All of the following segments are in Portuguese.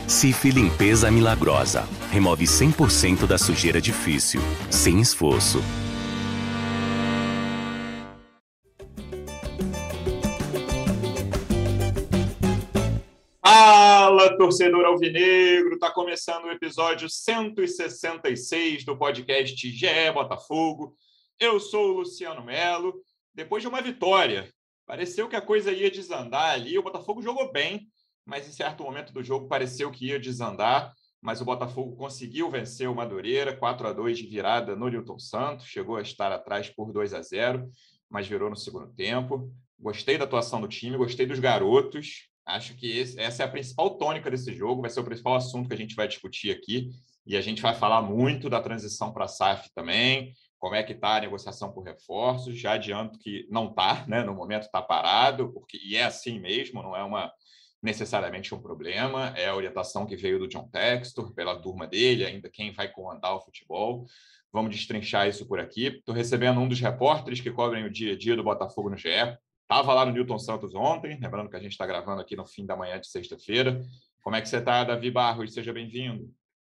Cif Limpeza Milagrosa. Remove 100% da sujeira difícil, sem esforço. Fala, torcedor alvinegro! Tá começando o episódio 166 do podcast GE Botafogo. Eu sou o Luciano Melo. Depois de uma vitória, pareceu que a coisa ia desandar ali. O Botafogo jogou bem, mas em certo momento do jogo pareceu que ia desandar. Mas o Botafogo conseguiu vencer o Madureira, 4-2 de virada no Newton Santos. Chegou a estar atrás por 2-0, mas virou no segundo tempo. Gostei da atuação do time, gostei dos garotos. Acho que essa é a principal tônica desse jogo, vai ser o principal assunto que a gente vai discutir aqui. E a gente vai falar muito da transição para a SAF também, como é que está a negociação por reforços. Já adianto que não está, né? No momento está parado, e é assim mesmo, não é necessariamente um problema. É a orientação que veio do John Textor, pela turma dele, ainda quem vai comandar o futebol. Vamos destrinchar isso por aqui. Estou recebendo um dos repórteres que cobrem o dia a dia do Botafogo no GE. Estava lá no Newton Santos ontem, lembrando que a gente está gravando aqui no fim da manhã de sexta-feira. Como é que você está, Davi Barros? Seja bem-vindo.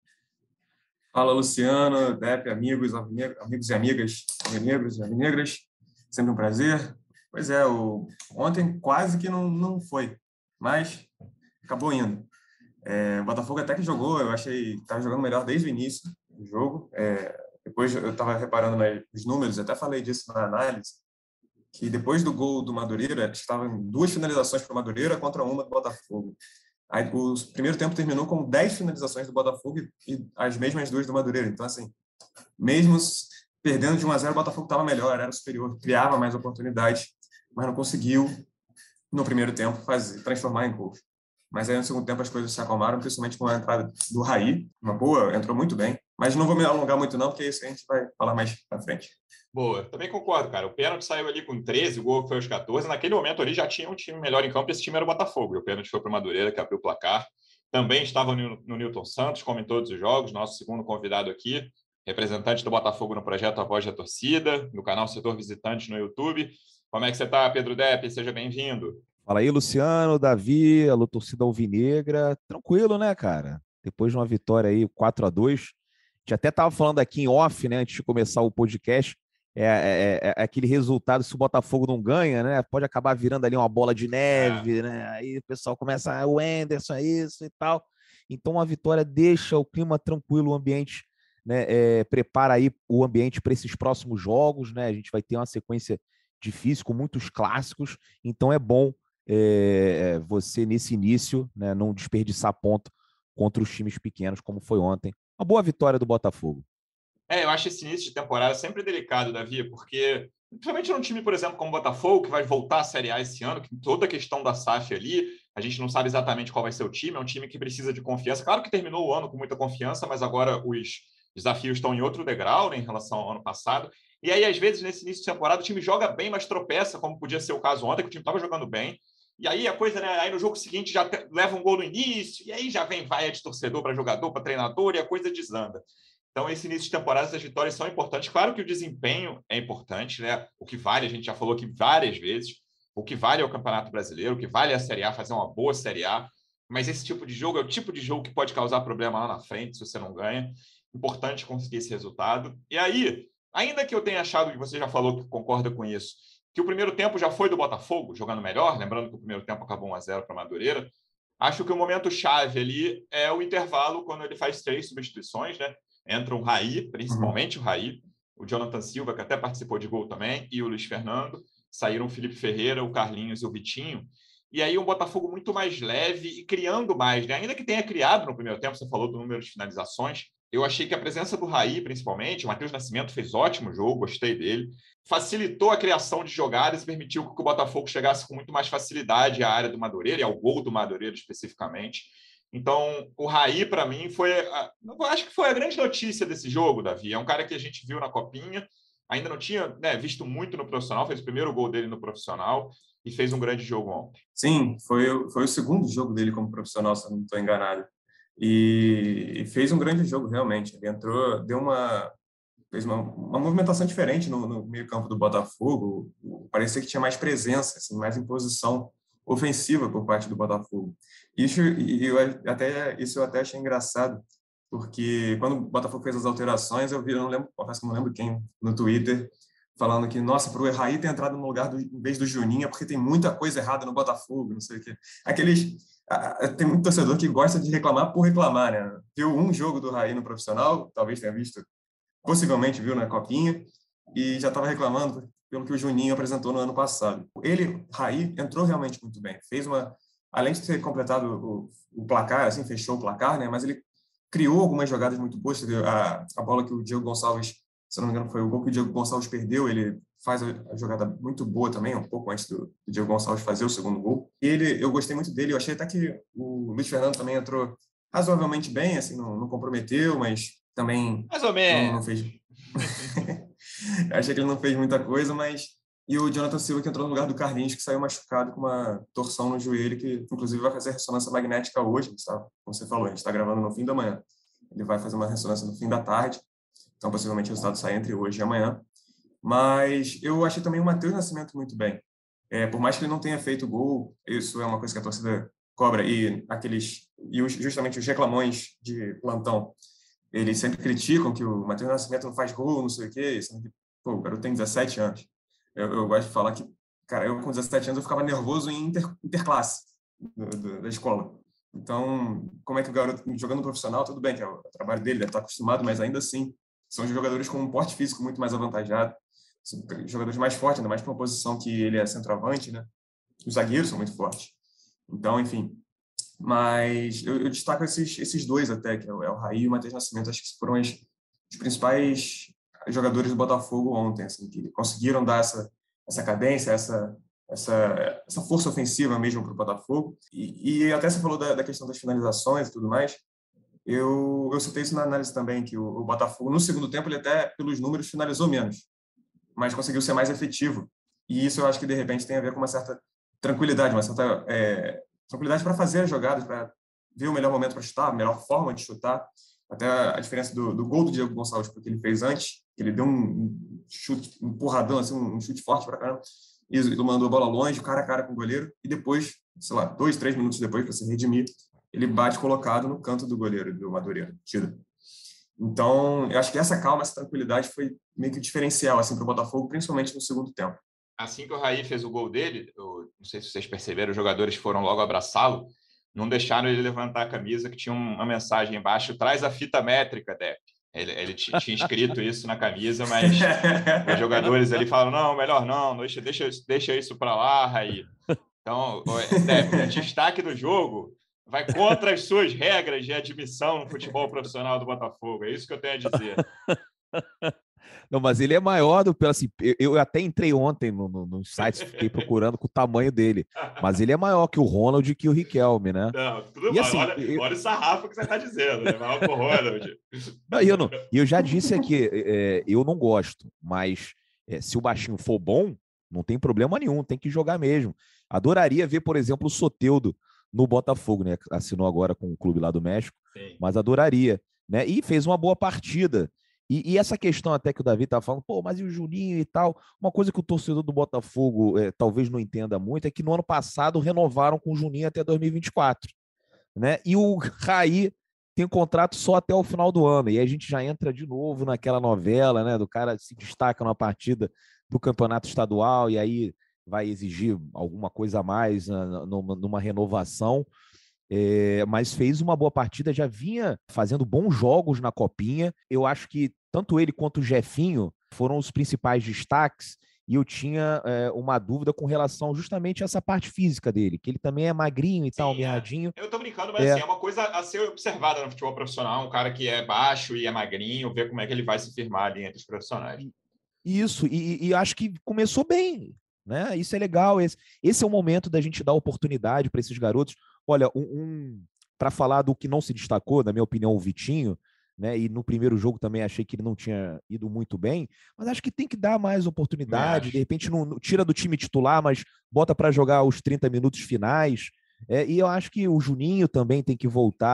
Fala, Luciano, Depp, amigos e amigas, negros e negras. Sempre um prazer. Pois é, ontem quase que não foi, mas acabou indo. O Botafogo até que jogou, eu achei que estava jogando melhor desde o início do jogo. Depois eu estava reparando nos números, até falei disso na análise, que depois do gol do Madureira, estavam 2 finalizações para o Madureira contra uma do Botafogo. Aí, o primeiro tempo terminou com 10 finalizações do Botafogo e as mesmas 2 do Madureira. Então, assim, mesmo perdendo de 1-0, o Botafogo estava melhor, era superior, criava mais oportunidades, mas não conseguiu, no primeiro tempo, transformar em gols. Mas aí, no segundo tempo, as coisas se acalmaram, principalmente com a entrada do Raí, uma boa, entrou muito bem. Mas não vou me alongar muito não, porque isso a gente vai falar mais para frente. Boa, também concordo, cara. O pênalti saiu ali com 13, o gol foi aos 14. Naquele momento ali já tinha um time melhor em campo, esse time era o Botafogo. E o pênalti foi para o Madureira, que abriu o placar. Também estava no Newton Santos, como em todos os jogos, nosso segundo convidado aqui, representante do Botafogo no projeto A Voz da Torcida, no canal Setor Visitante no YouTube. Como é que você está, Pedro Depp? Seja bem-vindo. Fala aí, Luciano, Davi, alô, torcida alvinegra. Tranquilo, né, cara? Depois de uma vitória aí, 4-2. A gente até estava falando aqui em off, né, antes de começar o podcast. É aquele resultado, se o Botafogo não ganha, né, pode acabar virando ali uma bola de neve, né? Aí o pessoal começa, o Anderson é isso e tal. Então, a vitória deixa o clima tranquilo, o ambiente, né, prepara aí o ambiente para esses próximos jogos, né? A gente vai ter uma sequência difícil, com muitos clássicos, então é bom você, nesse início, né, não desperdiçar ponto contra os times pequenos, como foi ontem. Uma boa vitória do Botafogo. Eu acho esse início de temporada sempre delicado, Davi, porque, principalmente num time, por exemplo, como o Botafogo, que vai voltar à Série A esse ano, que toda a questão da SAF ali, a gente não sabe exatamente qual vai ser o time, é um time que precisa de confiança. Claro que terminou o ano com muita confiança, mas agora os desafios estão em outro degrau, né, em relação ao ano passado. E aí, às vezes, nesse início de temporada, o time joga bem, mas tropeça, como podia ser o caso ontem, que o time estava jogando bem. E aí a coisa, né? Aí no jogo seguinte já leva um gol no início, e aí já vem vaia de torcedor para jogador, para treinador, e a coisa desanda. Então, esse início de temporada, essas vitórias são importantes. Claro que o desempenho é importante, né? O que vale, a gente já falou aqui várias vezes, o que vale é o Campeonato Brasileiro, o que vale é a Série A, fazer uma boa Série A. Mas esse tipo de jogo é o tipo de jogo que pode causar problema lá na frente, se você não ganha. Importante conseguir esse resultado. E aí, ainda que eu tenha achado que você já falou que concorda com isso, que o primeiro tempo já foi do Botafogo, jogando melhor, lembrando que o primeiro tempo acabou 1-0 para a Madureira, acho que o momento chave ali é o intervalo, quando ele faz 3 substituições, né? Entra o Raí, principalmente o Raí, o Jonathan Silva, que até participou de gol também, e o Luiz Fernando. Saíram o Felipe Ferreira, o Carlinhos e o Vitinho. E aí um Botafogo muito mais leve e criando mais, né? Ainda que tenha criado no primeiro tempo, você falou do número de finalizações, eu achei que a presença do Raí, principalmente, o Matheus Nascimento fez ótimo jogo, gostei dele, facilitou a criação de jogadas e permitiu que o Botafogo chegasse com muito mais facilidade à área do Madureira e ao gol do Madureira especificamente. Então, o Raí, para mim, eu acho que foi a grande notícia desse jogo, Davi. É um cara que a gente viu na Copinha, ainda não tinha, né, visto muito no profissional, fez o primeiro gol dele no profissional e fez um grande jogo ontem. Sim, foi o segundo jogo dele como profissional, se eu não estou enganado. E fez um grande jogo, realmente. Ele entrou, fez uma movimentação diferente no meio-campo do Botafogo. Parecia que tinha mais presença, assim, mais imposição ofensiva por parte do Botafogo. Isso eu até achei engraçado, porque quando o Botafogo fez as alterações, eu não lembro, confesso que não lembro quem, no Twitter, falando que, nossa, para o Raí ter entrado no lugar em vez do Juninho, é porque tem muita coisa errada no Botafogo, não sei o quê. Tem muito torcedor que gosta de reclamar por reclamar, né? Viu um jogo do Raí no profissional, talvez tenha visto, possivelmente viu na Copinha, e já estava reclamando pelo que o Juninho apresentou no ano passado. Raí, entrou realmente muito bem. Além de ter completado o placar, assim, fechou o placar, né? Mas ele criou algumas jogadas muito boas. A bola que o Diego Gonçalves, se não me engano, foi o gol que o Diego Gonçalves perdeu. Ele faz a jogada muito boa também, um pouco antes do Diego Gonçalves fazer o segundo gol. Eu gostei muito dele. Eu achei até que o Luiz Fernando também entrou razoavelmente bem, assim, não comprometeu, mas também Mais ou menos. não fez. Achei que ele não fez muita coisa, mas... E o Jonathan Silva, que entrou no lugar do Carlinhos, que saiu machucado com uma torção no joelho, que inclusive vai fazer ressonância magnética hoje, sabe? Como você falou, a gente está gravando no fim da manhã. Ele vai fazer uma ressonância no fim da tarde, então possivelmente o resultado sai entre hoje e amanhã. Mas eu achei também o Matheus Nascimento muito bem. Por mais que ele não tenha feito gol, isso é uma coisa que a torcida cobra, justamente os reclamões de plantão, eles sempre criticam que o Matheus Nascimento não faz gol, não sei o quê, pô, o garoto tem 17 anos. Eu gosto de falar que, cara, eu com 17 anos eu ficava nervoso em interclasse da escola. Então, como é que o garoto, jogando profissional, tudo bem, que é o trabalho dele, deve estar acostumado, mas ainda assim, são jogadores com um porte físico muito mais avantajado, são jogadores mais fortes, ainda mais para uma posição que ele é centroavante, né? Os zagueiros são muito fortes. Então, enfim. Mas eu destaco esses dois até, que é o Raí e o Matheus Nascimento. Acho que foram os principais jogadores do Botafogo ontem, assim, que conseguiram dar essa cadência, essa força ofensiva mesmo para o Botafogo. E até você falou da questão das finalizações e tudo mais. Eu citei isso na análise também, que o Botafogo, no segundo tempo, ele até, pelos números, finalizou menos, mas conseguiu ser mais efetivo. E isso eu acho que, de repente, tem a ver com uma certa tranquilidade, tranquilidade para fazer as jogadas, para ver o melhor momento para chutar, a melhor forma de chutar. Até a diferença do gol do Diego Gonçalves, porque ele fez antes, ele deu um chute, um empurradão, assim, um chute forte para caramba, e ele mandou a bola longe, cara a cara com o goleiro, e depois, sei lá, 2, 3 minutos depois, para se redimir, ele bate colocado no canto do goleiro, do Madureira. Então, eu acho que essa calma, essa tranquilidade foi meio que diferencial assim, para o Botafogo, principalmente no segundo tempo. Assim que o Raí fez o gol dele, não sei se vocês perceberam, os jogadores foram logo abraçá-lo, não deixaram ele levantar a camisa, que tinha uma mensagem embaixo: traz a fita métrica, Depp. Ele tinha escrito isso na camisa, mas os jogadores ali falaram: não, melhor não, deixa isso para lá, Raí. Então, Depp, o destaque do jogo vai contra as suas regras de admissão no futebol profissional do Botafogo. É isso que eu tenho a dizer. Não, mas ele é maior do que, assim, eu até entrei ontem nos sites, fiquei procurando com o tamanho dele, mas ele é maior que o Ronald e que o Riquelme, né? Não, tudo bem. Assim, olha o sarrafo que você está dizendo, né? Maior que o Ronald. Eu já disse aqui, eu não gosto, mas se o baixinho for bom, não tem problema nenhum, tem que jogar mesmo. Adoraria ver, por exemplo, o Soteldo no Botafogo, né? Assinou agora com o clube lá do México, sim, mas adoraria, né? E fez uma boa partida. E essa questão até que o Davi estava falando, pô, mas e o Juninho e tal? Uma coisa que o torcedor do Botafogo talvez não entenda muito é que no ano passado renovaram com o Juninho até 2024, né? E o Raí tem contrato só até o final do ano. E aí a gente já entra de novo naquela novela, né? Do cara se destaca numa partida do campeonato estadual e aí vai exigir alguma coisa a mais numa renovação. Mas fez uma boa partida, já vinha fazendo bons jogos na Copinha. Eu acho que tanto ele quanto o Jefinho foram os principais destaques, e eu tinha uma dúvida com relação justamente a essa parte física dele, que ele também é magrinho e tal, mirradinho. Eu tô brincando, mas assim, é uma coisa a ser observada no futebol profissional, um cara que é baixo e é magrinho, ver como é que ele vai se firmar ali entre os profissionais. Isso, e acho que começou bem, né? Isso é legal, esse é o momento da gente dar oportunidade para esses garotos. Olha, para falar do que não se destacou, na minha opinião, o Vitinho, né? E no primeiro jogo também achei que ele não tinha ido muito bem, mas acho que tem que dar mais oportunidade. De repente, não tira do time titular, mas bota para jogar os 30 minutos finais. E eu acho que o Juninho também tem que voltar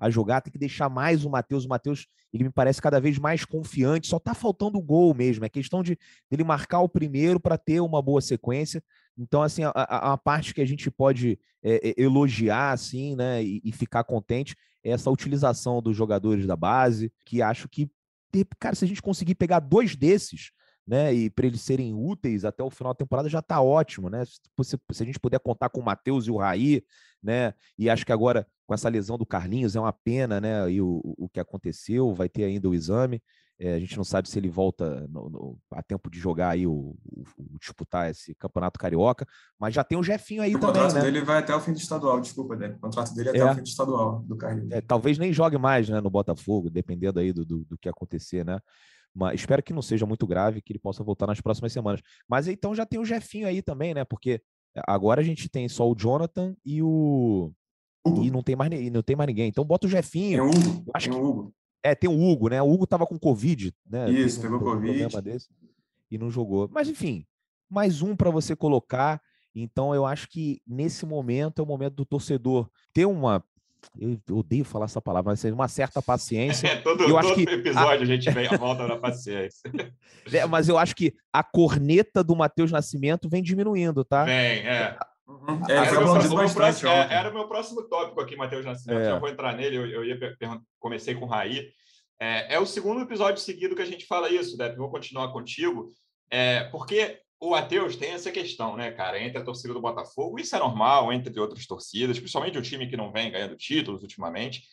a jogar, tem que deixar mais o Matheus. O Matheus, ele me parece cada vez mais confiante, só tá faltando o gol mesmo, é questão de dele marcar o primeiro para ter uma boa sequência. Então, assim, a parte que a gente pode elogiar, assim, né, e ficar contente é essa utilização dos jogadores da base, que acho que, cara, se a gente conseguir pegar 2 desses, né, e para eles serem úteis até o final da temporada já está ótimo, né? Se a gente puder contar com o Matheus e o Raí, né? E acho que agora com essa lesão do Carlinhos é uma pena, né? E o que aconteceu, vai ter ainda o exame. A gente não sabe se ele volta a tempo de jogar aí disputar esse campeonato carioca, mas já tem o Jefinho aí o também, contrato né? dele vai até o fim do estadual, desculpa, Débora. O contrato dele é até o fim do estadual, do Carlinhos. Talvez nem jogue mais, né, no Botafogo, dependendo aí do que acontecer, né? Mas espero que não seja muito grave, que ele possa voltar nas próximas semanas. Mas então já tem o Jefinho aí também, né? Porque agora a gente tem só o Jonathan e o Hugo. E não tem mais ninguém. Então bota o Jefinho. Tem o Hugo. Acho tem o Hugo. Tem o Hugo, né? O Hugo tava com Covid, né? Isso, pegou Covid. Problema desse e não jogou. Mas enfim, mais um para você colocar. Então eu acho que nesse momento é o momento do torcedor ter uma... Eu odeio falar essa palavra, mas uma certa paciência. Todo episódio a gente vem a volta da paciência. Mas eu acho que a corneta do Matheus Nascimento vem diminuindo, tá? Era o meu próximo tópico aqui, Matheus Nascimento. Já vou entrar nele, comecei com o Raí. É o segundo episódio seguido que a gente fala isso, Depp. Vou continuar contigo. Porque o Matheus tem essa questão, né, cara, entre a torcida do Botafogo, isso é normal, entre outras torcidas, principalmente o time que não vem ganhando títulos ultimamente.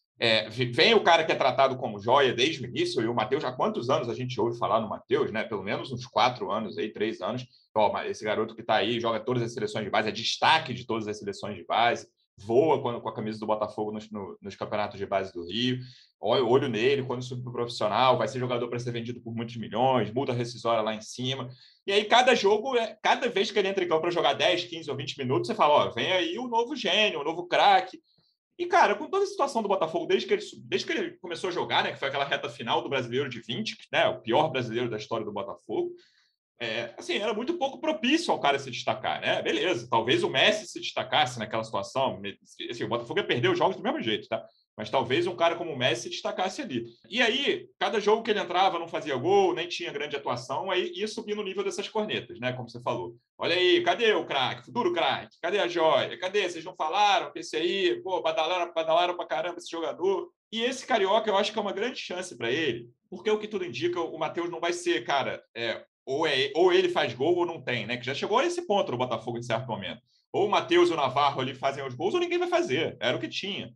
Vem o cara que é tratado como joia desde o início, e o Matheus, há quantos anos a gente ouve falar no Matheus, né? Pelo menos uns 4 anos, 3 anos. Esse garoto que está aí, joga todas as seleções de base, é destaque de todas as seleções de base, voa com a camisa do Botafogo nos campeonatos de base do Rio. Olho nele, quando subir para o profissional, vai ser jogador para ser vendido por muitos milhões, multa rescisória lá em cima. E aí, cada jogo, cada vez que ele entra em campo para jogar 10, 15 ou 20 minutos, você fala, vem aí o novo gênio, o novo craque. E, cara, com toda a situação do Botafogo, desde que ele começou a jogar, né, que foi aquela reta final do Brasileiro de 20, né, o pior brasileiro da história do Botafogo, assim, era muito pouco propício ao cara se destacar, né? Beleza, talvez o Messi se destacasse naquela situação. Assim, o Botafogo ia perder os jogos do mesmo jeito, tá? Mas talvez um cara como o Messi se destacasse ali. E aí, cada jogo que ele entrava não fazia gol, nem tinha grande atuação, aí ia subir no nível dessas cornetas, né? Como você falou. Olha aí, cadê o craque, futuro craque? Cadê a joia? Cadê? Vocês não falaram que esse aí, badalaram pra caramba esse jogador. E esse Carioca, eu acho que é uma grande chance para ele, porque o que tudo indica, o Matheus não vai ser, cara, ou ele faz gol ou não tem, né? Que já chegou a esse ponto no Botafogo em certo momento. Ou o Matheus e o Navarro ali fazem os gols, ou ninguém vai fazer. Era o que tinha.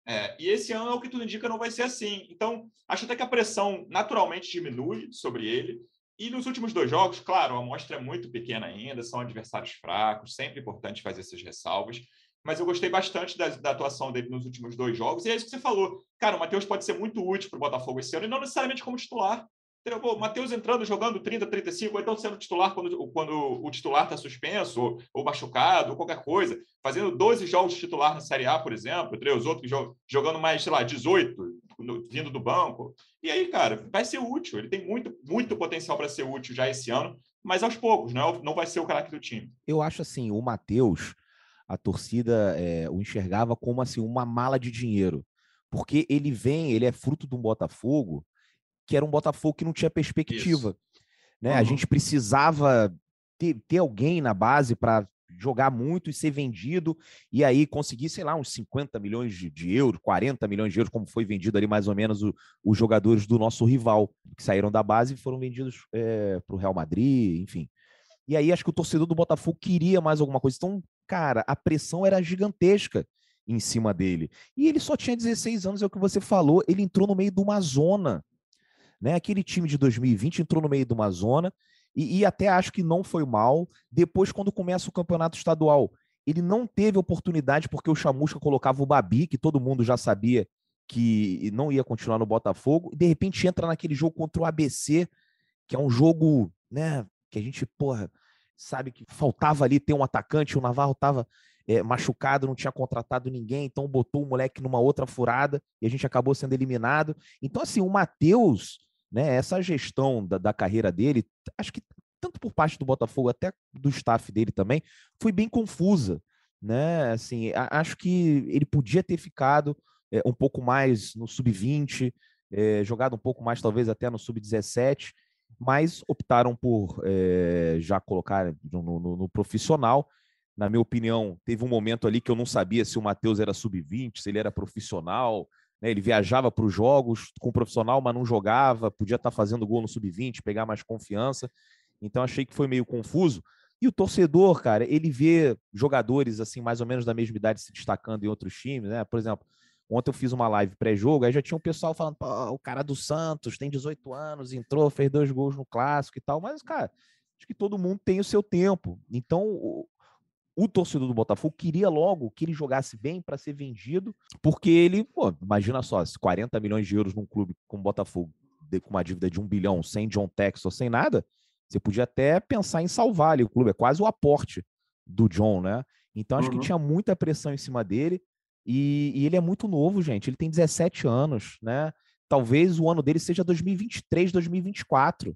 E esse ano, o que tudo indica, não vai ser assim. Então, acho até que a pressão naturalmente diminui sobre ele. E nos últimos 2 jogos, claro, a amostra é muito pequena ainda, são adversários fracos, sempre importante fazer essas ressalvas. Mas eu gostei bastante da atuação dele nos últimos 2 jogos. E é isso que você falou. Cara, o Matheus pode ser muito útil para o Botafogo esse ano, e não necessariamente como titular. O Matheus entrando, jogando 30, 35, ou então sendo titular quando o titular está suspenso, ou machucado, ou qualquer coisa. Fazendo 12 jogos de titular na Série A, por exemplo, os outros jogando mais, 18, vindo do banco. E aí, cara, vai ser útil. Ele tem muito, muito potencial para ser útil já esse ano, mas aos poucos, não vai ser o craque do time. Eu acho assim, o Matheus, a torcida o enxergava como assim, uma mala de dinheiro. Porque ele é fruto de um Botafogo que era um Botafogo que não tinha perspectiva. Né? A gente precisava ter alguém na base para jogar muito e ser vendido, e aí conseguir, sei lá, uns 50 milhões de euros, 40 milhões de euros, como foi vendido ali mais ou menos os jogadores do nosso rival, que saíram da base e foram vendidos para o Real Madrid, enfim. E aí acho que o torcedor do Botafogo queria mais alguma coisa. Então, cara, a pressão era gigantesca em cima dele. E ele só tinha 16 anos, é o que você falou, ele entrou no meio de uma zona. Né? Aquele time de 2020 entrou no meio de uma zona e até acho que não foi mal. Depois, quando começa o campeonato estadual, ele não teve oportunidade porque o Chamusca colocava o Babi, que todo mundo já sabia que não ia continuar no Botafogo, e de repente entra naquele jogo contra o ABC, que é um jogo, né, que a gente, sabe que faltava ali ter um atacante, o Navarro estava machucado, não tinha contratado ninguém, então botou o moleque numa outra furada e a gente acabou sendo eliminado. Então, assim, o Matheus, né, essa gestão da carreira dele, acho que tanto por parte do Botafogo, até do staff dele também, foi bem confusa, né? Assim, acho que ele podia ter ficado um pouco mais no sub-20, jogado um pouco mais talvez até no sub-17, mas optaram por já colocar no profissional. Na minha opinião, teve um momento ali que eu não sabia se o Matheus era sub-20, se ele era profissional, né? Ele viajava para os jogos com o profissional, mas não jogava, podia estar fazendo gol no sub-20, pegar mais confiança. Então, achei que foi meio confuso. E o torcedor, cara, ele vê jogadores assim, mais ou menos da mesma idade se destacando em outros times, né? Por exemplo, ontem eu fiz uma live pré-jogo, aí já tinha um pessoal falando, pô, o cara do Santos tem 18 anos, entrou, fez 2 gols no Clássico e tal, mas, cara, acho que todo mundo tem o seu tempo. Então, o torcedor do Botafogo queria logo que ele jogasse bem para ser vendido, porque ele, pô, imagina só, 40 milhões de euros num clube como o Botafogo, com uma dívida de 1 bilhão, sem John Textor, sem nada, você podia até pensar em salvar ali o clube, é quase o aporte do John, né? Então acho que tinha muita pressão em cima dele, e ele é muito novo, gente, ele tem 17 anos, né? Talvez o ano dele seja 2023, 2024,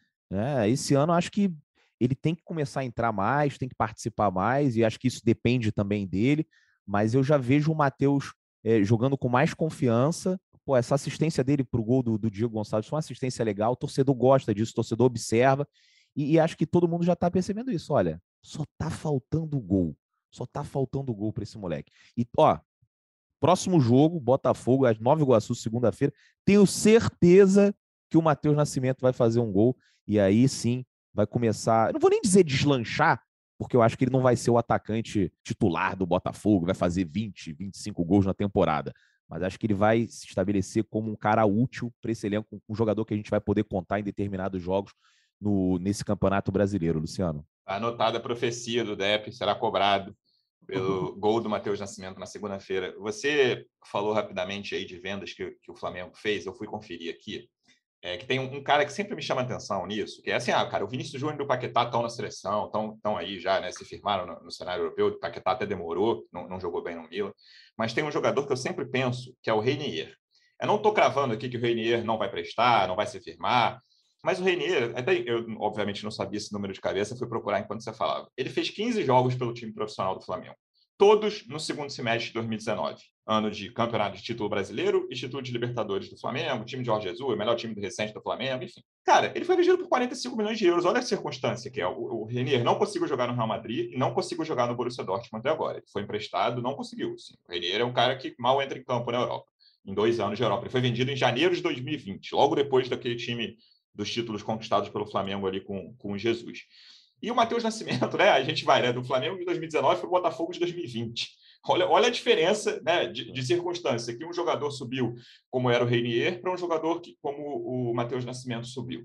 né? Esse ano acho que ele tem que começar a entrar mais, tem que participar mais, e acho que isso depende também dele, mas eu já vejo o Matheus jogando com mais confiança. Pô, essa assistência dele para o gol do Diego Gonçalves foi uma assistência legal, o torcedor gosta disso, o torcedor observa, e acho que todo mundo já está percebendo isso. Olha, só tá faltando gol, só tá faltando gol para esse moleque. E, ó, próximo jogo, Botafogo, às Nova Iguaçu, segunda-feira, tenho certeza que o Matheus Nascimento vai fazer um gol, e aí sim vai começar, eu não vou nem dizer deslanchar, porque eu acho que ele não vai ser o atacante titular do Botafogo, vai fazer 20, 25 gols na temporada, mas acho que ele vai se estabelecer como um cara útil para esse elenco, um jogador que a gente vai poder contar em determinados jogos nesse Campeonato Brasileiro, Luciano. Anotada a profecia do Depp, será cobrado pelo gol do Matheus Nascimento na segunda-feira. Você falou rapidamente aí de vendas que o Flamengo fez, eu fui conferir aqui, que tem um cara que sempre me chama atenção nisso, que é assim, cara, o Vinícius Júnior e o Paquetá estão na seleção, estão aí já, né, se firmaram no cenário europeu, o Paquetá até demorou, não jogou bem no Milan, mas tem um jogador que eu sempre penso, que é o Reinier. Eu não estou cravando aqui que o Reinier não vai prestar, não vai se firmar, mas o Reinier, até eu obviamente não sabia esse número de cabeça, fui procurar enquanto você falava. Ele fez 15 jogos pelo time profissional do Flamengo, todos no segundo semestre de 2019, ano de campeonato de título brasileiro e título de Libertadores do Flamengo, time de Jorge Jesus, o melhor time do recente do Flamengo, enfim. Cara, ele foi vendido por 45 milhões de euros, olha a circunstância que é. O Reinier não conseguiu jogar no Real Madrid e não conseguiu jogar no Borussia Dortmund até agora. Ele foi emprestado, não conseguiu. Assim. O Reinier é um cara que mal entra em campo na Europa, em 2 anos de Europa. Ele foi vendido em janeiro de 2020, logo depois daquele time dos títulos conquistados pelo Flamengo ali com o Jesus. E o Matheus Nascimento, né? A gente vai, né? Do Flamengo de 2019 para o Botafogo de 2020. Olha a diferença, né, de circunstância, que um jogador subiu como era o Reinier para um jogador que, como o Matheus Nascimento subiu.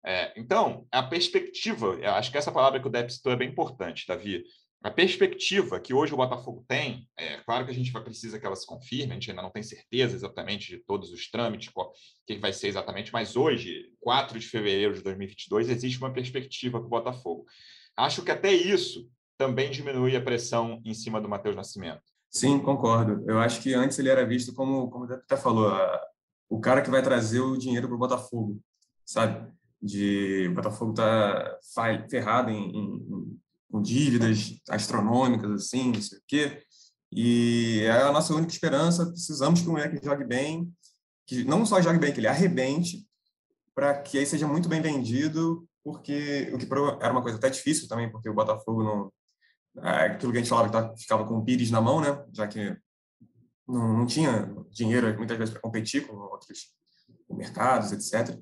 Então, a perspectiva, acho que essa palavra que o Depp citou é bem importante, Davi. A perspectiva que hoje o Botafogo tem, claro que a gente precisa que ela se confirme, a gente ainda não tem certeza exatamente de todos os trâmites, o que vai ser exatamente, mas hoje, 4 de fevereiro de 2022, existe uma perspectiva para o Botafogo. Acho que até isso também diminui a pressão em cima do Matheus Nascimento. Sim, concordo. Eu acho que antes ele era visto como o até falou, o cara que vai trazer o dinheiro para o Botafogo, sabe? O Botafogo tá ferrado com dívidas astronômicas, assim, não sei o quê. E é a nossa única esperança. Precisamos que o moleque jogue bem, que não só jogue bem, que ele arrebente, para que aí seja muito bem vendido, porque o que era uma coisa até difícil também, porque o Botafogo não... Aquilo que a gente falava, que ficava com o Pires na mão, né? Já que não tinha dinheiro, muitas vezes, para competir com outros mercados, etc.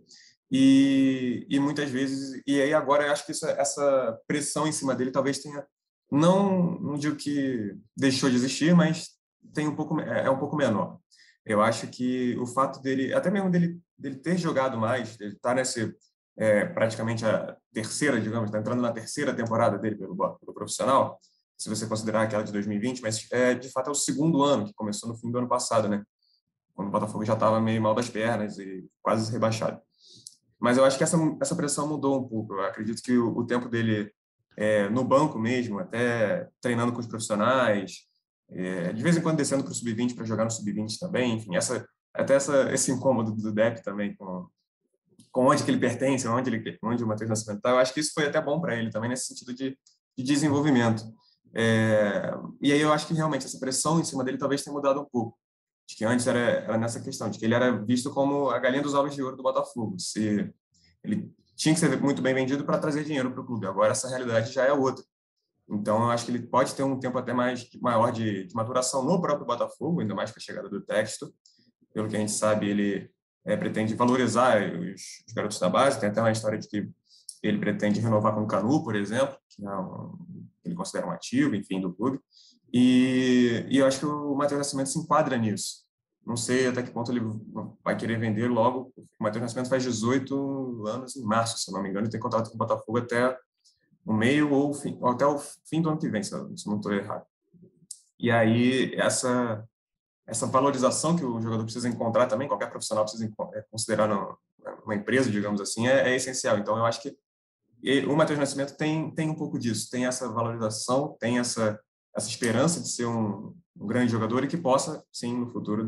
E muitas vezes... E aí agora eu acho que essa pressão em cima dele talvez tenha... Não digo que deixou de existir, mas tem um pouco menor. Eu acho que o fato dele, até mesmo dele ter jogado mais, ele está praticamente a terceira, digamos, está entrando na terceira temporada dele pelo profissional, se você considerar aquela de 2020, mas de fato é o segundo ano, que começou no fim do ano passado, né? Quando o Botafogo já estava meio mal das pernas e quase rebaixado. Mas eu acho que essa pressão mudou um pouco. Eu acredito que o tempo dele no banco mesmo, até treinando com os profissionais, de vez em quando descendo para o sub-20 para jogar no sub-20 também, enfim, esse incômodo do Depp também com onde que ele pertence, onde o Matheus Nascimento está, eu acho que isso foi até bom para ele também, nesse sentido de desenvolvimento. E aí eu acho que realmente essa pressão em cima dele talvez tenha mudado um pouco. de que antes era nessa questão, de que ele era visto como a galinha dos ovos de ouro do Botafogo. Se ele tinha que ser muito bem vendido para trazer dinheiro para o clube. Agora essa realidade já é outra. Então, eu acho que ele pode ter um tempo até maior de maturação no próprio Botafogo, ainda mais com a chegada do Textor. Pelo que a gente sabe, ele pretende valorizar os garotos da base. Tem até uma história de que ele pretende renovar com o Canu, por exemplo, que ele considera um ativo, enfim, do clube. E eu acho que o Matheus Nascimento se enquadra nisso. Não sei até que ponto ele vai querer vender logo. O Matheus Nascimento faz 18 anos em março, se eu não me engano, e tem contrato com o Botafogo até o meio ou até o fim do ano que vem, se eu não estou errado. E aí, essa valorização que o jogador precisa encontrar também, qualquer profissional precisa considerar numa empresa, digamos assim, é essencial. Então, eu acho que o Matheus Nascimento tem um pouco disso, tem essa valorização, tem essa esperança de ser um grande jogador e que possa, sim, no futuro,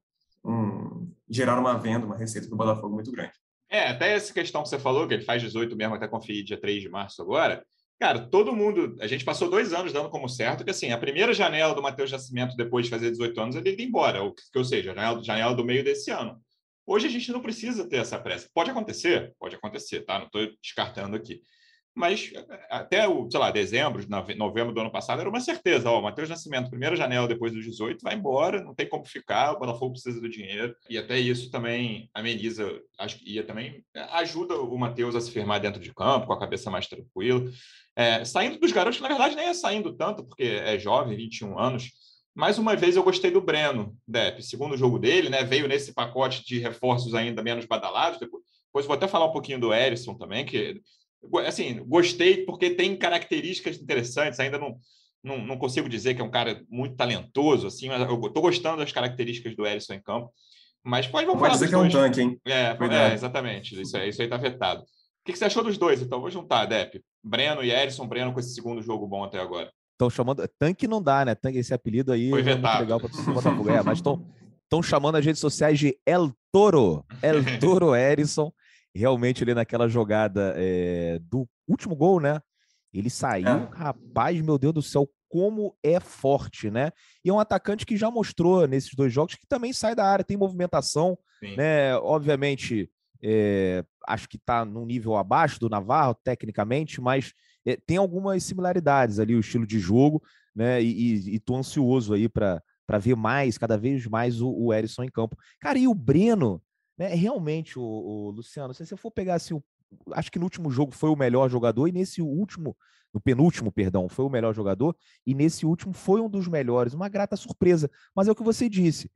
gerar uma venda, uma receita do Botafogo muito grande. Até essa questão que você falou, que ele faz 18 mesmo, até conferir dia 3 de março agora. Cara, todo mundo... A gente passou 2 anos dando como certo que, assim, a primeira janela do Matheus Nascimento, depois de fazer 18 anos, ele ia embora. Ou seja, a janela do meio desse ano. Hoje a gente não precisa ter essa pressa. Pode acontecer, tá? Não estou descartando aqui. Mas até dezembro, novembro do ano passado, era uma certeza. O Matheus Nascimento, primeira janela depois dos 18, vai embora, não tem como ficar, o Botafogo precisa do dinheiro. E até isso também ameniza, acho que também ajuda o Matheus a se firmar dentro de campo, com a cabeça mais tranquila. Saindo dos garotos, na verdade, nem é saindo tanto, porque é jovem, 21 anos. Mais uma vez, eu gostei do Breno, Depp. Segundo jogo dele, né, veio nesse pacote de reforços ainda menos badalados. Depois vou até falar um pouquinho do Erisson também, que... Assim, gostei porque tem características interessantes. Ainda não consigo dizer que é um cara muito talentoso, assim, mas eu estou gostando das características do Erisson em campo. Mas vamos falar dizer que é um tanque, hein? Exatamente. Isso aí está vetado. O que você achou dos dois? Então, vou juntar, Depp. Breno e Erisson. Breno com esse segundo jogo bom até agora. Estão chamando... Tanque não dá, né? Tanque, esse apelido aí foi vetado. É muito legal para o Botafogo. Mas estão chamando as redes sociais de El Toro. El Toro Erisson. Realmente ali naquela jogada do último gol, né? Ele saiu, rapaz, meu Deus do céu, como é forte, né? E é um atacante que já mostrou nesses 2 jogos que também sai da área, tem movimentação, Sim. Né? Obviamente, acho que está num nível abaixo do Navarro, tecnicamente, mas tem algumas similaridades ali, o estilo de jogo, né? E tô ansioso aí para ver cada vez mais o Erisson em campo. Cara, e o Breno, né? Realmente, o Luciano, se você for pegar assim, acho que no último jogo foi o melhor jogador, e no penúltimo, perdão, foi o melhor jogador, e nesse último foi um dos melhores, uma grata surpresa. Mas é o que você disse,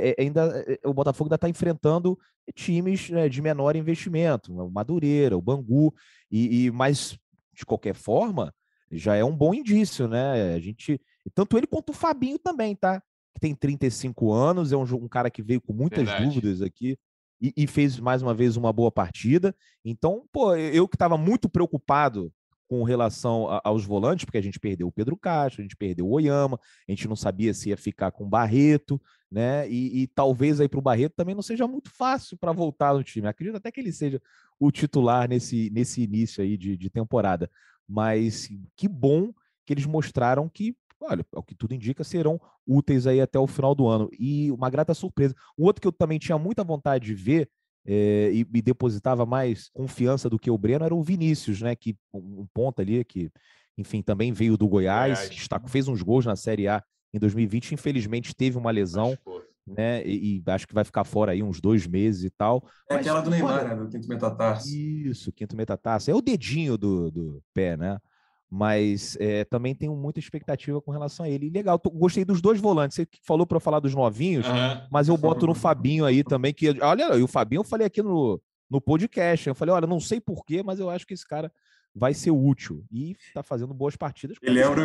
o Botafogo ainda está enfrentando times, né, de menor investimento, o Madureira, o Bangu, mas de qualquer forma, já é um bom indício, né? Tanto ele quanto o Fabinho também, tá? Que tem 35 anos, é um cara que veio com muitas dúvidas aqui. E fez mais uma vez uma boa partida. Então, eu que estava muito preocupado com relação aos volantes, porque a gente perdeu o Pedro Castro, a gente perdeu o Oyama, a gente não sabia se ia ficar com o Barreto, né? E talvez aí para o Barreto também não seja muito fácil para voltar no time. Acredito até que ele seja o titular nesse início aí de temporada. Mas que bom que eles mostraram que, olha, o que tudo indica, serão úteis aí até o final do ano. E uma grata surpresa. O outro que eu também tinha muita vontade de ver e me depositava mais confiança do que o Breno era o Vinícius, né? Que um ponta ali que, enfim, também veio do Goiás, fez uns gols na Série A em 2020. Infelizmente teve uma lesão, né? E acho que vai ficar fora aí uns 2 meses e tal. Mas, aquela do Neymar, né? Do quinto metatarso. Isso, quinto metatarso. É o dedinho do pé, né? Mas também tenho muita expectativa com relação a ele. E legal, gostei dos 2 volantes. Você falou para eu falar dos novinhos, mas eu boto no Fabinho aí também, que olha, e o Fabinho eu falei aqui no podcast, eu falei, olha, não sei porquê, mas eu acho que esse cara vai ser útil. E tá fazendo boas partidas. E lembro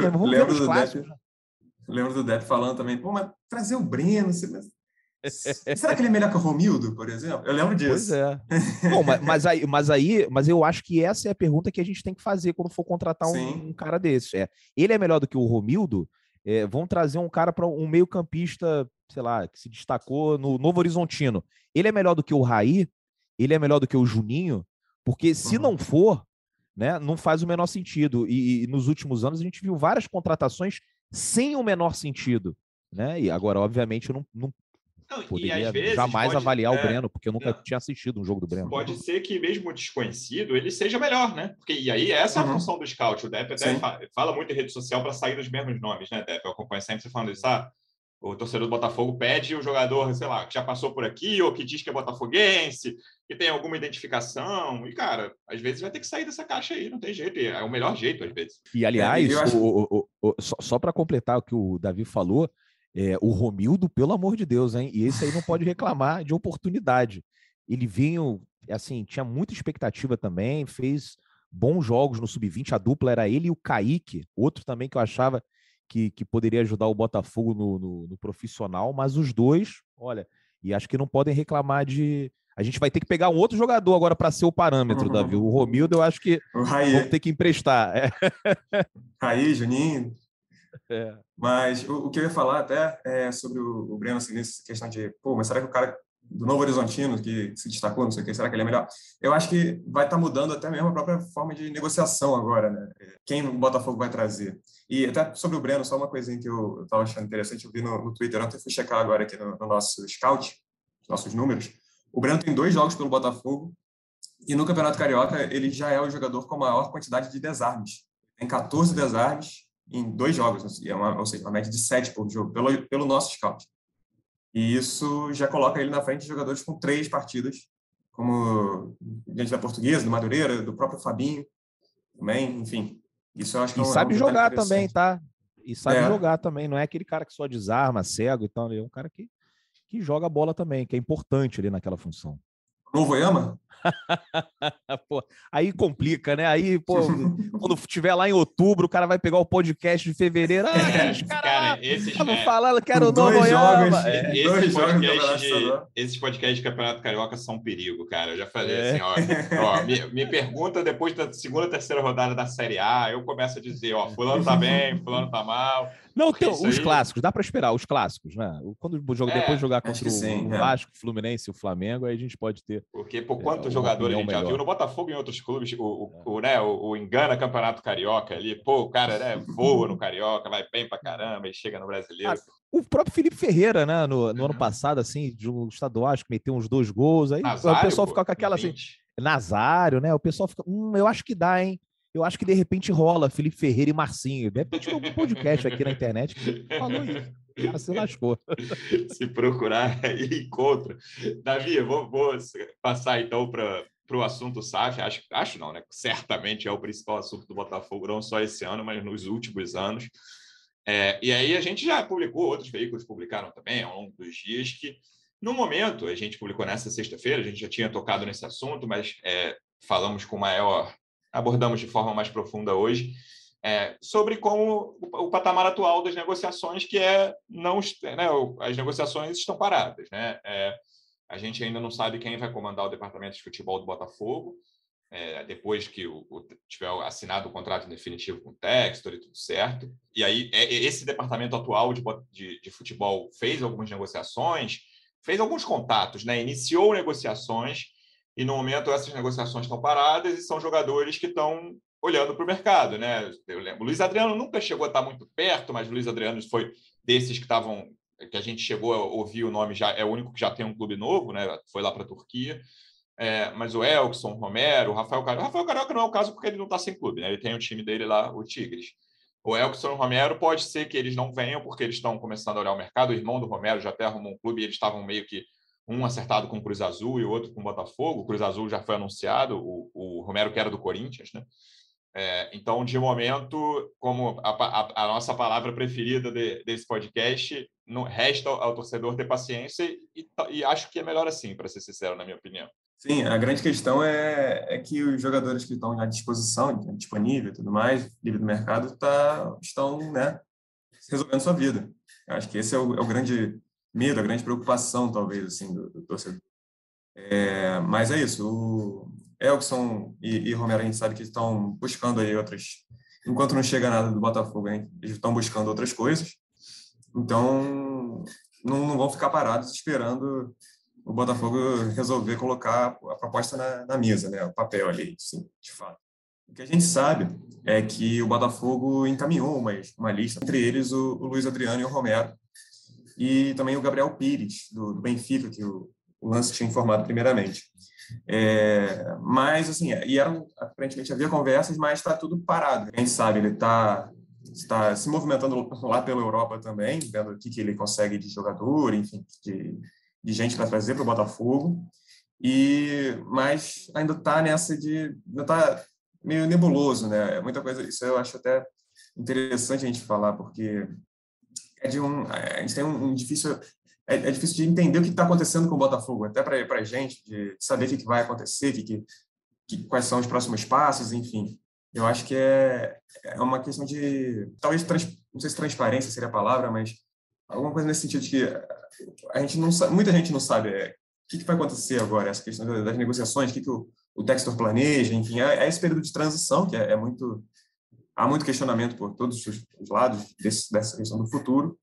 do Depp falando também, mas trazer o Breno, será que ele é melhor que o Romildo, por exemplo? Eu lembro disso. Pois é. Bom, mas eu acho que essa é a pergunta que a gente tem que fazer quando for contratar um cara desse. Ele é melhor do que o Romildo? Vão trazer um cara para um meio-campista, sei lá, que se destacou no Novo Horizontino. Ele é melhor do que o Raí? Ele é melhor do que o Juninho? Porque se não for, né, não faz o menor sentido. E nos últimos anos a gente viu várias contratações sem o menor sentido, né? E agora, obviamente, eu não Não, e às Poderia vezes jamais pode, avaliar o Breno, porque eu nunca não, tinha assistido um jogo do Breno. pode ser que mesmo desconhecido ele seja melhor, né? Porque, e aí essa é a função do scout. O Depp até fala muito em rede social para sair dos mesmos nomes, né, Depp? Eu acompanho sempre você falando isso. O torcedor do Botafogo pede o jogador, sei lá, que já passou por aqui ou que diz que é botafoguense, que tem alguma identificação. E, cara, às vezes vai ter que sair dessa caixa aí, não tem jeito. É o melhor jeito, às vezes. E, aliás, só para completar o que o Davi falou, o Romildo, pelo amor de Deus, hein? E esse aí não pode reclamar de oportunidade. Ele vinha, assim, tinha muita expectativa também, fez bons jogos no Sub-20, a dupla era ele e o Kaique, outro também que eu achava que poderia ajudar o Botafogo no profissional, mas os dois, olha, e acho que não podem reclamar de... A gente vai ter que pegar um outro jogador agora para ser o parâmetro, Davi. O Romildo, eu acho que vamos ter que emprestar. Raí, Juninho. É. Mas o que eu ia falar até é sobre o Breno, assim, nessa questão de, mas será que o cara do Novo Horizontino, que se destacou, não sei o que, será que ele é melhor? Eu acho que vai estar mudando até mesmo a própria forma de negociação agora, né? Quem o Botafogo vai trazer. E até sobre o Breno, só uma coisinha que eu estava achando interessante, eu vi no Twitter, ontem fui checar agora aqui no nosso scout, nossos números. O Breno tem 2 jogos pelo Botafogo e no Campeonato Carioca ele já é o jogador com a maior quantidade de desarmes. Tem 14 desarmes em 2 jogos, ou seja, uma média de 7 por jogo, pelo nosso scout. E isso já coloca ele na frente de jogadores com 3 partidas, como diante da Portuguesa, do Madureira, do próprio Fabinho, também, enfim. Isso eu acho que e sabe jogar também, tá? E sabe É. jogar também, não é aquele cara que só desarma, cego e tal, ele é um cara que joga bola também, que é importante ali naquela função. Novo Yama? Pô, aí complica, né? Aí, quando estiver lá em outubro, o cara vai pegar o podcast de fevereiro. Aqueles caras estavam falando que era o Novo Oyama. Esses podcasts de Campeonato Carioca são um perigo, cara. Eu já falei assim, me pergunta depois da segunda, terceira rodada da Série A, eu começo a dizer, fulano tá bem, fulano tá mal. Não, os clássicos, dá para esperar, os clássicos, né? Quando depois jogar contra o Vasco, o Fluminense e o Flamengo, aí a gente pode ter. Porque por quanto jogador a gente já viu no Botafogo e em outros clubes, o engana Campeonato Carioca ali, o cara voa no Carioca, vai bem pra caramba e chega no Brasileiro. O próprio Felipe Ferreira, né, no ano passado, assim, de um estadual, acho que meteu uns 2 gols, aí Nazário, o pessoal fica com aquela assim, Nazário, né? O pessoal fica, eu acho que dá, hein? Eu acho que de repente rola Felipe Ferreira e Marcinho. Deve ter tido algum podcast aqui na internet que falou isso. O cara se lascou. Se procurar, aí encontra. Davi, vou passar então para o assunto SAF. Acho não, né? Certamente é o principal assunto do Botafogo, não só esse ano, mas nos últimos anos. E aí a gente já publicou, outros veículos publicaram também ao longo dos dias, que no momento, a gente publicou nessa sexta-feira, a gente já tinha tocado nesse assunto, mas falamos abordamos de forma mais profunda hoje, sobre como o patamar atual das negociações, que as negociações estão paradas, né? A gente ainda não sabe quem vai comandar o departamento de futebol do Botafogo, depois que tiver assinado o contrato definitivo com o Textor e tudo certo. E aí, esse departamento atual de futebol fez algumas negociações, fez alguns contatos, né? Iniciou negociações, e no momento essas negociações estão paradas e são jogadores que estão olhando para o mercado, né? Eu lembro, o Luiz Adriano nunca chegou a estar muito perto, mas o Luiz Adriano foi desses que a gente chegou a ouvir o nome, já é o único que já tem um clube novo, né? Foi lá para a Turquia. Mas o Elkson, o Romero, o Rafael Carioca não é o caso porque ele não está sem clube, né? Ele tem o time dele lá, o Tigres. O Elkson e o Romero pode ser que eles não venham porque eles estão começando a olhar o mercado. O irmão do Romero já até arrumou um clube e eles estavam meio que um acertado com o Cruz Azul e o outro com o Botafogo. O Cruz Azul já foi anunciado, o Romero que era do Corinthians, né? Então, de momento, como a nossa palavra preferida desse podcast, não resta ao torcedor ter paciência e acho que é melhor assim, para ser sincero, na minha opinião. Sim, a grande questão é que os jogadores que estão à disposição, disponível e tudo mais, livre do mercado, estão, né, resolvendo sua vida. Eu acho que esse é o grande medo, a grande preocupação, talvez, assim, do torcedor. Mas é isso. O Elkson e Romero, a gente sabe que estão buscando aí outras... Enquanto não chega nada do Botafogo, eles estão buscando outras coisas. Então, não vão ficar parados esperando o Botafogo resolver colocar a proposta na mesa, né? O papel ali, sim, de fato. O que a gente sabe é que o Botafogo encaminhou uma lista, entre eles o Luiz Adriano e o Romero, e também o Gabriel Pires, do Benfica, que o Lance tinha informado primeiramente. Mas, assim, aparentemente havia conversas, mas está tudo parado. Quem sabe ele está se movimentando lá pela Europa também, vendo o que ele consegue de jogador, enfim, de gente para trazer para o Botafogo. Mas ainda está ainda está meio nebuloso, né? Muita coisa, isso eu acho até interessante a gente falar, porque a gente tem um difícil... É difícil de entender o que está acontecendo com o Botafogo, até para a gente, de saber o que vai acontecer, quais são os próximos passos, enfim. Eu acho que é uma questão de, talvez, não sei se transparência seria a palavra, mas alguma coisa nesse sentido de que a gente não sabe, muita gente não sabe o que vai acontecer agora, essa questão das negociações, o que o Textor planeja, enfim, é esse período de transição que há muito questionamento por todos os lados dessa questão do futuro.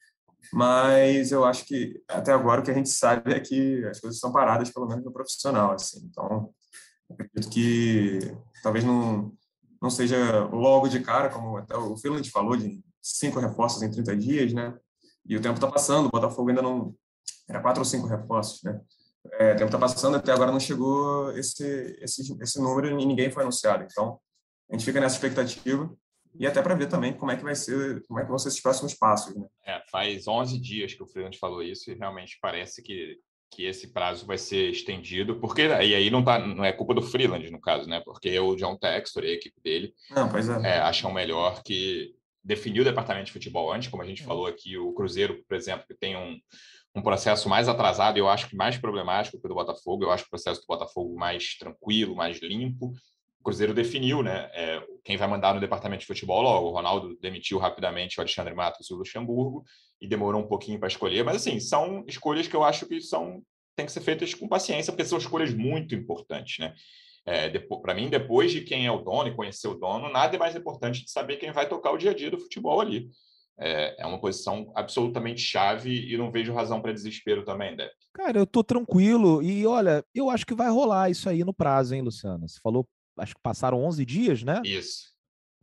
Mas eu acho que, até agora, o que a gente sabe é que as coisas estão paradas, pelo menos no profissional. Assim. Então, acredito que talvez não seja logo de cara, como até o Freeland falou, de 5 reforços em 30 dias, né? E o tempo está passando, o Botafogo ainda não... Era 4 ou 5 reforços, né? O tempo está passando, até agora não chegou esse número e ninguém foi anunciado. Então, a gente fica nessa expectativa. E até para ver também como é que vão ser esses próximos passos, né? Faz 11 dias que o Freeland falou isso e realmente parece que esse prazo vai ser estendido, porque e aí não é culpa do Freeland, no caso, né? Porque o John Textor e a equipe dele acham melhor que definir o departamento de futebol antes, como a gente falou aqui, o Cruzeiro, por exemplo, que tem um processo mais atrasado, eu acho que mais problemático que o do Botafogo, eu acho o processo do Botafogo mais tranquilo, mais limpo. O Cruzeiro definiu, né, quem vai mandar no departamento de futebol logo. O Ronaldo demitiu rapidamente o Alexandre Matos e o Luxemburgo e demorou um pouquinho para escolher. Mas, assim, são escolhas que eu acho que têm que ser feitas com paciência, porque são escolhas muito importantes, né? Para mim, depois de quem é o dono e conhecer o dono, nada é mais importante de saber quem vai tocar o dia a dia do futebol ali. É uma posição absolutamente chave e não vejo razão para desespero também, Depp. Cara, eu tô tranquilo e, olha, eu acho que vai rolar isso aí no prazo, hein, Luciano? Você falou, acho que passaram 11 dias, né? Isso.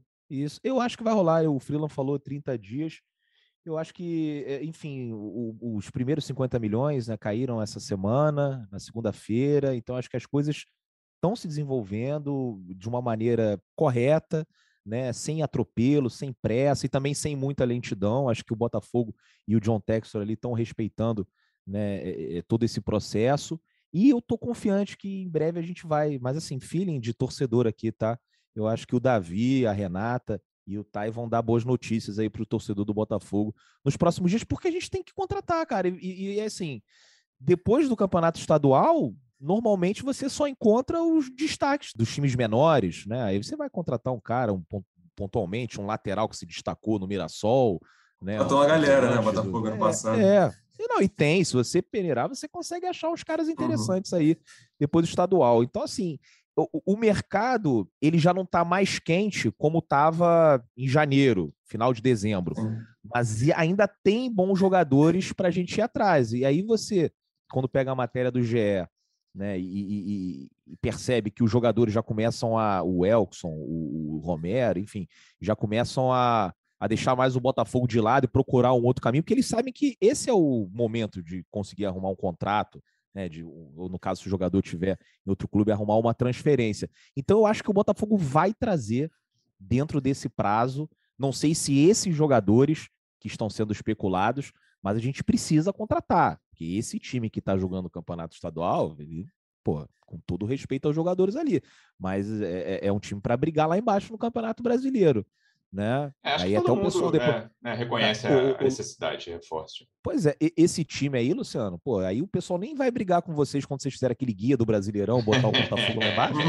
Eu acho que vai rolar. O Freeland falou 30 dias. Eu acho que, enfim, os primeiros 50 milhões, né, caíram essa semana, na segunda-feira. Então, acho que as coisas estão se desenvolvendo de uma maneira correta, né, sem atropelo, sem pressa e também sem muita lentidão. Acho que o Botafogo e o John Textor ali estão respeitando, né, todo esse processo. E eu tô confiante que em breve a gente vai, mas assim, feeling de torcedor aqui, tá? Eu acho que o Davi, a Renata e o Tai vão dar boas notícias aí para o torcedor do Botafogo nos próximos dias, porque a gente tem que contratar, cara. E assim, depois do campeonato estadual, normalmente você só encontra os destaques dos times menores, né? Aí você vai contratar um cara pontualmente, um lateral que se destacou no Mirassol, né? Botou uma galera, né? Botafogo ano passado. Não, e tem, se você peneirar, você consegue achar uns caras interessantes aí depois do estadual. Então, assim, o mercado ele já não está mais quente como estava em janeiro, final de dezembro. Mas ainda tem bons jogadores para a gente ir atrás. E aí você, quando pega a matéria do GE, né, e percebe que os jogadores já começam o Elkson, o Romero, enfim, já começam a deixar mais o Botafogo de lado e procurar um outro caminho, porque eles sabem que esse é o momento de conseguir arrumar um contrato, né, ou no caso, se o jogador tiver em outro clube, arrumar uma transferência. Então, eu acho que o Botafogo vai trazer, dentro desse prazo, não sei se esses jogadores que estão sendo especulados, mas a gente precisa contratar, porque esse time que está jogando o campeonato estadual, ele, com todo respeito aos jogadores ali, mas é um time para brigar lá embaixo no Campeonato Brasileiro. Né? Acho aí que todo mundo reconhece a necessidade de reforço. Pois é, esse time aí, Luciano, aí o pessoal nem vai brigar com vocês quando vocês fizerem aquele guia do Brasileirão, botar o Botafogo lá embaixo.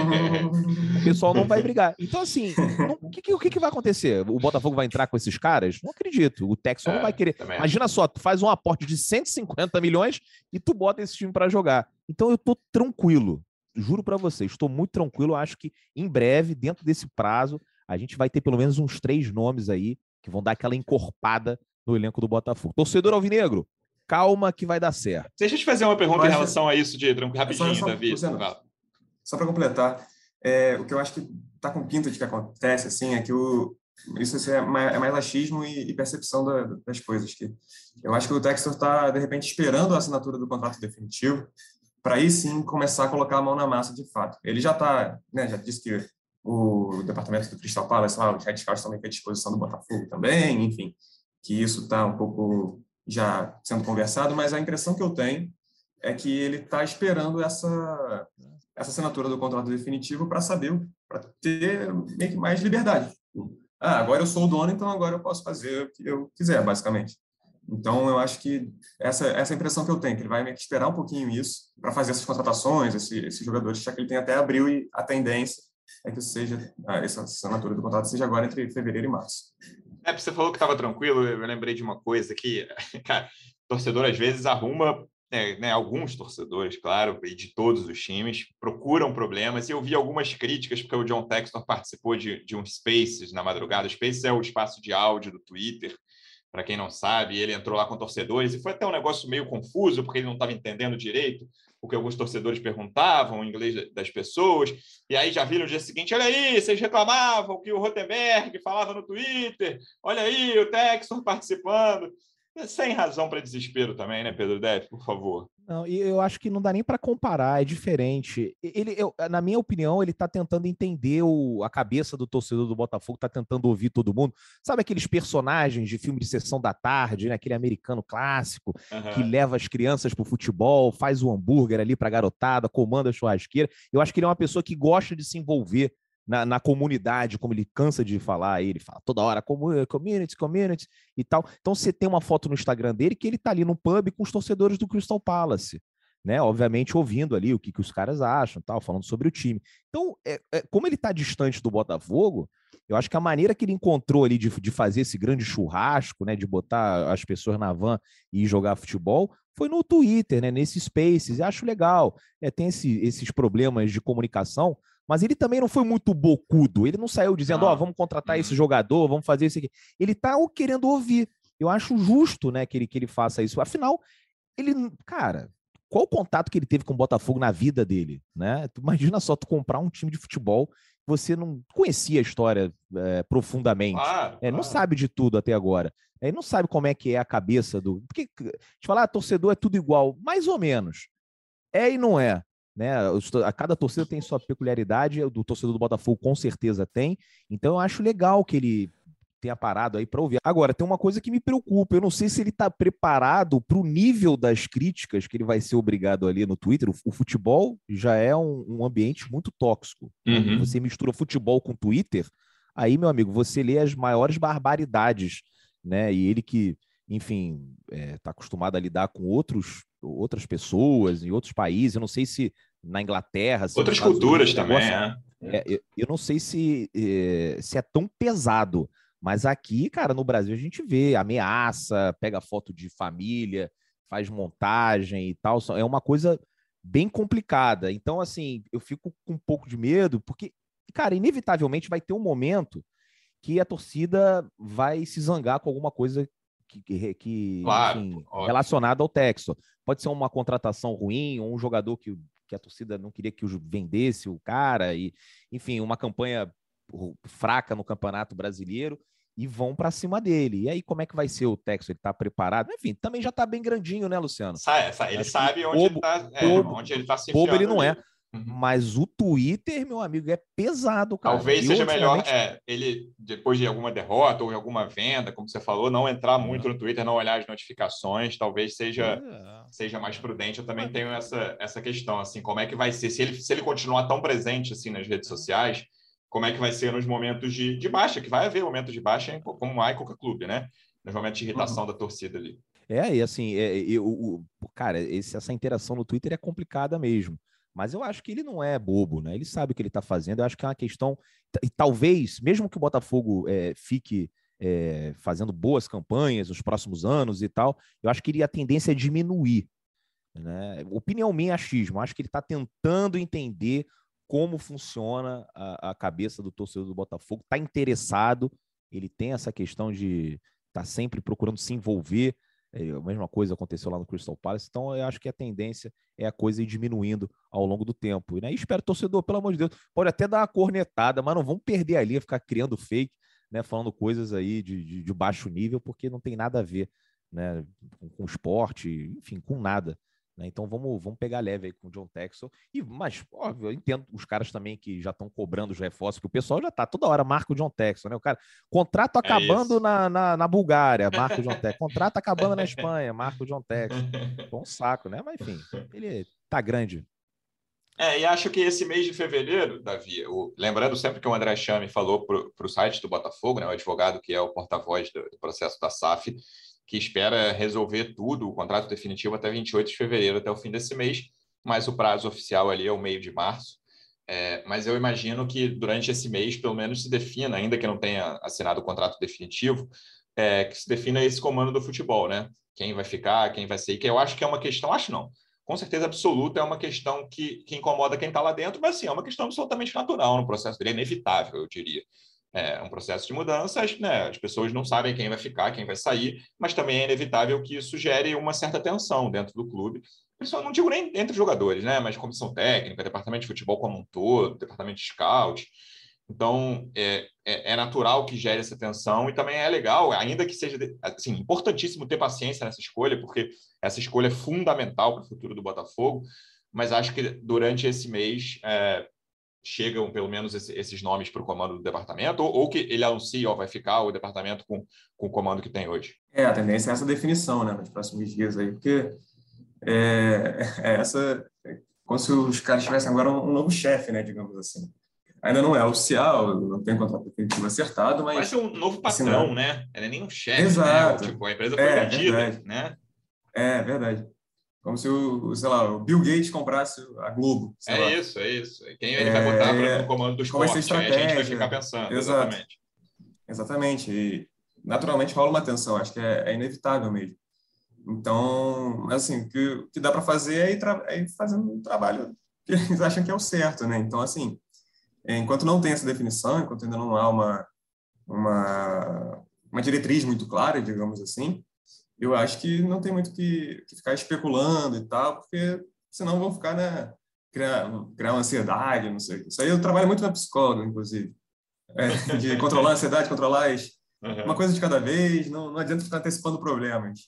O pessoal não vai brigar. Então, assim, o que vai acontecer? O Botafogo vai entrar com esses caras? Não acredito. O Texon não vai querer. Imagina só, tu faz um aporte de 150 milhões e tu bota esse time para jogar. Então, eu tô tranquilo. Juro para vocês, estou muito tranquilo. Acho que em breve, dentro desse prazo, a gente vai ter pelo menos uns 3 nomes aí que vão dar aquela encorpada no elenco do Botafogo. Torcedor alvinegro, calma que vai dar certo. Deixa eu te fazer uma pergunta em relação a isso, rapidinho, Davi. Só para completar, o que eu acho que está com pinta de que acontece assim, é que Isso assim, é mais achismo e percepção das coisas. Que eu acho que o Textor está, de repente, esperando a assinatura do contrato definitivo para aí sim começar a colocar a mão na massa de fato. Ele já está, né, já disse que o departamento do Crystal Palace, lá, os headcouts também foi à disposição do Botafogo também, enfim, que isso está um pouco já sendo conversado, mas a impressão que eu tenho é que ele está esperando essa assinatura do contrato definitivo para saber, para ter meio que mais liberdade. Agora eu sou o dono, então agora eu posso fazer o que eu quiser, basicamente. Então, eu acho que essa impressão que eu tenho, que ele vai meio que esperar um pouquinho isso para fazer essas contratações, esses jogadores, já que ele tem até abril e a tendência é que seja essa assinatura do contrato seja agora entre fevereiro e março. Você falou que estava tranquilo, eu lembrei de uma coisa que, cara, torcedor às vezes arruma, né, alguns torcedores, claro, e de todos os times, procuram problemas, e eu vi algumas críticas, porque o John Textor participou de um Spaces na madrugada. O Spaces é o espaço de áudio do Twitter, para quem não sabe, ele entrou lá com torcedores, e foi até um negócio meio confuso, porque ele não estava entendendo direito o que alguns torcedores perguntavam, o inglês das pessoas, e aí já viram no dia seguinte, olha aí, vocês reclamavam que o Rotenberg falava no Twitter, olha aí, o Textor participando. Sem razão para desespero também, né, Pedro Depp, por favor. Não, e eu acho que não dá nem para comparar, é diferente. Na minha opinião, ele está tentando entender a cabeça do torcedor do Botafogo, está tentando ouvir todo mundo. Sabe aqueles personagens de filme de sessão da tarde, né? Aquele americano clássico, que leva as crianças para o futebol, faz o hambúrguer ali para a garotada, comanda a churrasqueira. Eu acho que ele é uma pessoa que gosta de se envolver na comunidade, como ele cansa de falar, ele fala toda hora community e tal. Então você tem uma foto no Instagram dele que ele tá ali no pub com os torcedores do Crystal Palace, né? Obviamente ouvindo ali o que os caras acham, tal, falando sobre o time. Então, como ele tá distante do Botafogo, eu acho que a maneira que ele encontrou ali de fazer esse grande churrasco, né, de botar as pessoas na van e jogar futebol, foi no Twitter, né, nesses Spaces. Eu acho legal. Tem esses problemas de comunicação, mas ele também não foi muito bocudo. Ele não saiu dizendo, vamos contratar esse jogador, vamos fazer isso aqui. Ele tá querendo ouvir. Eu acho justo, né, que ele faça isso. Afinal, cara, qual o contato que ele teve com o Botafogo na vida dele, né? Tu imagina só tu comprar um time de futebol, você não conhecia a história profundamente. Claro. Não sabe de tudo até agora. Ele não sabe como é que é a cabeça do... Porque, te falar, torcedor é tudo igual, mais ou menos. E não é. Né? Cada torcida tem sua peculiaridade, o do torcedor do Botafogo com certeza tem, então eu acho legal que ele tenha parado aí para ouvir. Agora, tem uma coisa que me preocupa, eu não sei se ele está preparado para o nível das críticas que ele vai ser obrigado ali no Twitter. O futebol já é um ambiente muito tóxico. Uhum. Você mistura futebol com Twitter, aí, meu amigo, você lê as maiores barbaridades, né? E ele que, enfim, está acostumado a lidar com outras pessoas em outros países, eu não sei se na Inglaterra... Outras culturas também, eu não sei se é tão pesado, mas aqui, cara, no Brasil a gente vê ameaça, pega foto de família, faz montagem e tal, é uma coisa bem complicada. Então, assim, eu fico com um pouco de medo, porque, cara, inevitavelmente vai ter um momento que a torcida vai se zangar com alguma coisa claro, enfim, relacionada ao Textor. Pode ser uma contratação ruim, ou um jogador que a torcida não queria que vendesse o cara, e, enfim, uma campanha fraca no Campeonato Brasileiro, e vão para cima dele. E aí, como é que vai ser o Textor? Ele está preparado? Enfim, também já está bem grandinho, né, Luciano? Ele sabe onde ele está se enfiando. Bobo ele não é. Mas o Twitter, meu amigo, é pesado, cara. Talvez seja melhor ele, depois de alguma derrota ou de alguma venda, como você falou, não entrar muito no Twitter, não olhar as notificações, talvez seja mais prudente. Eu também tenho essa questão, assim, como é que vai ser? Se ele continuar tão presente assim nas redes sociais, como é que vai ser nos momentos de baixa, que vai haver momentos de baixa, como há em qualquer clube, né? Nos momentos de irritação da torcida ali. E assim, cara, essa interação no Twitter é complicada mesmo. Mas eu acho que ele não é bobo, né? Ele sabe o que ele está fazendo. Eu acho que é uma questão... E talvez, mesmo que o Botafogo fique fazendo boas campanhas nos próximos anos e tal, eu acho que a tendência é diminuir. Né? Opinião minha, achismo. Acho que ele está tentando entender como funciona a cabeça do torcedor do Botafogo. Está interessado. Ele tem essa questão de estar sempre procurando se envolver. A mesma coisa aconteceu lá no Crystal Palace, então eu acho que a tendência é a coisa ir diminuindo ao longo do tempo. E espero, torcedor, pelo amor de Deus, pode até dar uma cornetada, mas não vamos perder ali, ficar criando fake. né, falando coisas aí de baixo nível, porque não tem nada a ver, né, com esporte, enfim, com nada. Né? Então vamos pegar leve aí com o John Texel. Mas, óbvio, eu entendo os caras também que já estão cobrando os reforços, que o pessoal já está toda hora, marca o John Texel, né? O cara, contrato acabando na Bulgária, marca o John Texel. Contrato acabando na Espanha, marca o John Texel. Bom saco, né? Mas enfim, ele tá grande. E acho que esse mês de fevereiro, Davi, lembrando sempre que o André Chame falou para o site do Botafogo, né, o advogado que é o porta-voz do processo da SAF, que espera resolver tudo, o contrato definitivo até 28 de fevereiro, até o fim desse mês, mas o prazo oficial ali é o meio de março. Mas eu imagino que durante esse mês, pelo menos, se defina, ainda que não tenha assinado o contrato definitivo, que se defina esse comando do futebol, né? Quem vai ficar, quem vai sair, que eu acho que é uma questão, acho não, com certeza absoluta, é uma questão que incomoda quem está lá dentro, mas, assim, é uma questão absolutamente natural no processo dele, é inevitável, eu diria. É um processo de mudanças, né? As pessoas não sabem quem vai ficar, quem vai sair, mas também é inevitável que isso gere uma certa tensão dentro do clube. Pessoal, não digo nem entre os jogadores, né? Mas comissão técnica, departamento de futebol como um todo, departamento de scout. Então, é natural que gere essa tensão e também é legal, ainda que seja assim, importantíssimo ter paciência nessa escolha, porque essa escolha é fundamental para o futuro do Botafogo, mas acho que durante esse mês chegam pelo menos esses nomes para o comando do departamento, ou que ele anuncia, vai ficar o departamento com o comando que tem hoje. A tendência é essa definição, né, nos próximos dias aí, porque como se os caras tivessem agora um novo chefe, né, digamos assim. Ainda não é oficial, não tem contrato definitivo acertado, mas... Vai ser um novo patrão, né? Ele é nem um chefe, exato. Né? Tipo, a empresa foi vendida, verdade. Né? É verdade. Como se o Bill Gates comprasse a Globo. Isso. Quem ele vai botar no comando do esporte? Aí a gente vai ficar pensando. Exato. Exatamente. E naturalmente rola uma tensão, acho que é inevitável mesmo. Então, assim, o que dá para fazer é ir fazendo um trabalho que eles acham que é o certo, né? Então, assim, enquanto não tem essa definição, enquanto ainda não há uma diretriz muito clara, digamos assim, eu acho que não tem muito que ficar especulando e tal, porque senão vão ficar, né, criar uma ansiedade, não sei. Isso aí eu trabalho muito na psicóloga, inclusive, de controlar a ansiedade, controlar uma coisa de cada vez, não adianta ficar antecipando problemas.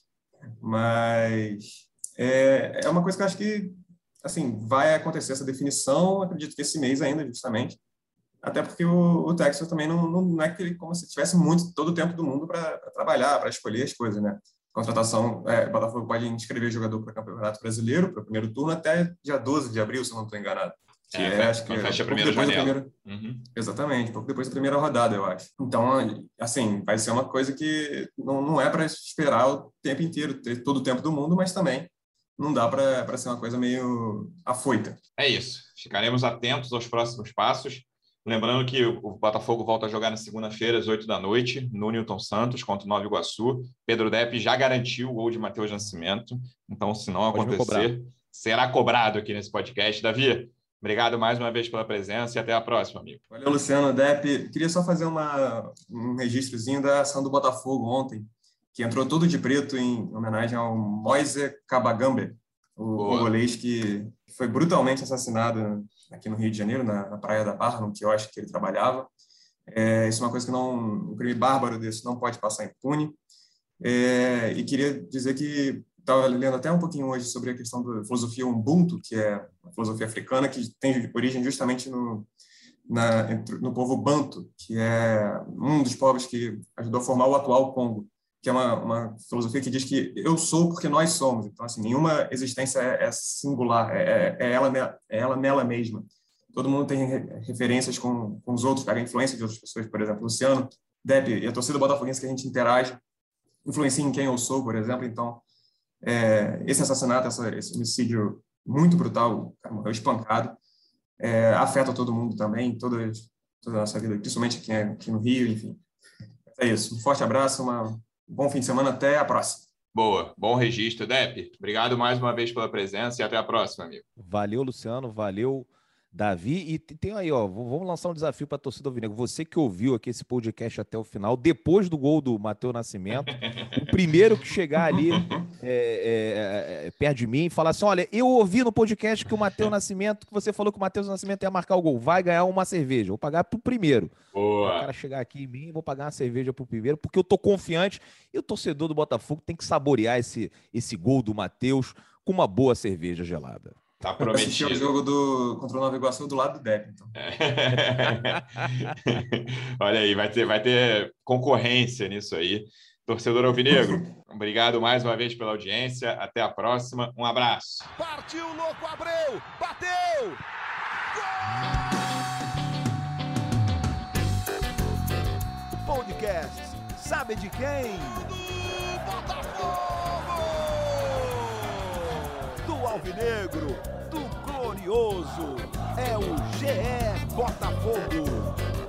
Mas é uma coisa que eu acho que, assim, vai acontecer essa definição, acredito que esse mês ainda, justamente, até porque o Texas também não é que ele, como se tivesse todo o tempo do mundo para trabalhar, para escolher as coisas, né? Contratação, o Botafogo pode inscrever jogador para o Campeonato Brasileiro, para o primeiro turno, até dia 12 de abril, se eu não estou enganado. Acho que fecha a primeira janela. Exatamente, pouco depois da primeira rodada, eu acho. Então, assim, vai ser uma coisa que não é para esperar o tempo inteiro, ter todo o tempo do mundo, mas também não dá para ser uma coisa meio afoita. É isso. Ficaremos atentos aos próximos passos. Lembrando que o Botafogo volta a jogar na segunda-feira, às 8 da noite, no Newton Santos, contra o Nova Iguaçu. Pedro Depp já garantiu o gol de Matheus Nascimento. Então, se não acontecer, será cobrado aqui nesse podcast. Davi, obrigado mais uma vez pela presença e até a próxima, amigo. Valeu, Luciano. Depp, queria só fazer um registrozinho da ação do Botafogo ontem, que entrou todo de preto em homenagem ao Moise Kabagambe, o congolês que foi brutalmente assassinado aqui no Rio de Janeiro, na Praia da Barra, no quiosque que ele trabalhava. Isso é uma coisa que um crime bárbaro desse não pode passar impune. E queria dizer que estava lendo até um pouquinho hoje sobre a questão da filosofia Ubuntu, que é uma filosofia africana que tem origem justamente no povo Banto, que é um dos povos que ajudou a formar o atual Congo, que é uma filosofia que diz que eu sou porque nós somos. Então, assim, nenhuma existência é singular, é ela nela mesma. Todo mundo tem referências com os outros, pega a influência de outras pessoas, por exemplo, Luciano, Depp e a torcida botafoguense que a gente interage, influencia em quem eu sou, por exemplo. Então, esse assassinato, esse homicídio muito brutal, o cara morreu espancado, afeta todo mundo também, toda a nossa vida, principalmente aqui no Rio, enfim. É isso. Um forte abraço, bom fim de semana, até a próxima. Boa, bom registro, Depp. Obrigado mais uma vez pela presença e até a próxima, amigo. Valeu, Luciano, valeu, Davi, e tem aí, ó, vamos lançar um desafio para a torcida alvinegra. Você que ouviu aqui esse podcast até o final, depois do gol do Matheus Nascimento, o primeiro que chegar ali perto de mim e falar assim, olha, eu ouvi no podcast que o Matheus Nascimento, que você falou que o Matheus Nascimento ia marcar o gol, vai ganhar uma cerveja, vou pagar pro primeiro. Boa. O cara chegar aqui em mim, vou pagar uma cerveja pro primeiro, porque eu tô confiante, e o torcedor do Botafogo tem que saborear esse gol do Matheus com uma boa cerveja gelada. Tá prometido. O jogo contra o Nova Iguaçu do lado do Depp, então. Olha aí, vai ter concorrência nisso aí. Torcedor alvinegro, obrigado mais uma vez pela audiência. Até a próxima. Um abraço. Partiu, louco, Abreu! Bateu! Gol! Podcast. Sabe de quem? Do Botafogo! Do alvinegro, do glorioso, é o GE Botafogo.